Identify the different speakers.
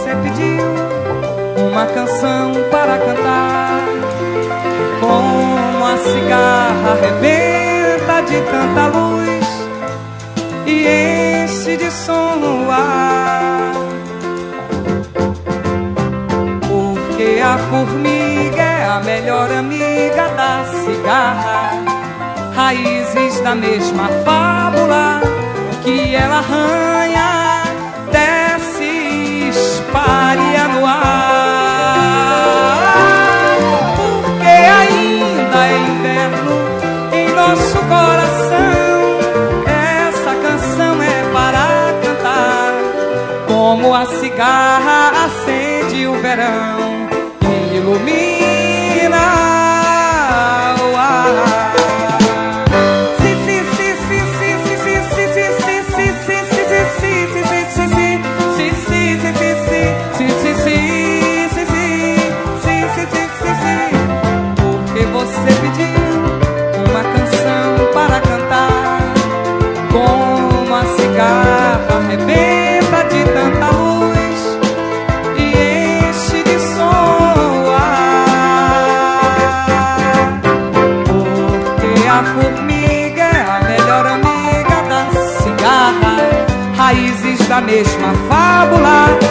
Speaker 1: você pediu uma canção para cantar. Como a cigarra arrebenta de tanta luz e enche de som o ar. Porque a formiga é a melhor amiga da cigarra, raízes da mesma fábula que ela arranha, desce e espalha no ar. Porque ainda é inverno em nosso coração, essa canção é para cantar. Como a cigarra acende o verão e ilumina o ar. Porque você pediu uma canção para cantar. Como a cigarra arrebenta de tanta luz e enche de som o ar. Porque a formiga é a melhor amiga da cigarra, raízes da mesma fábula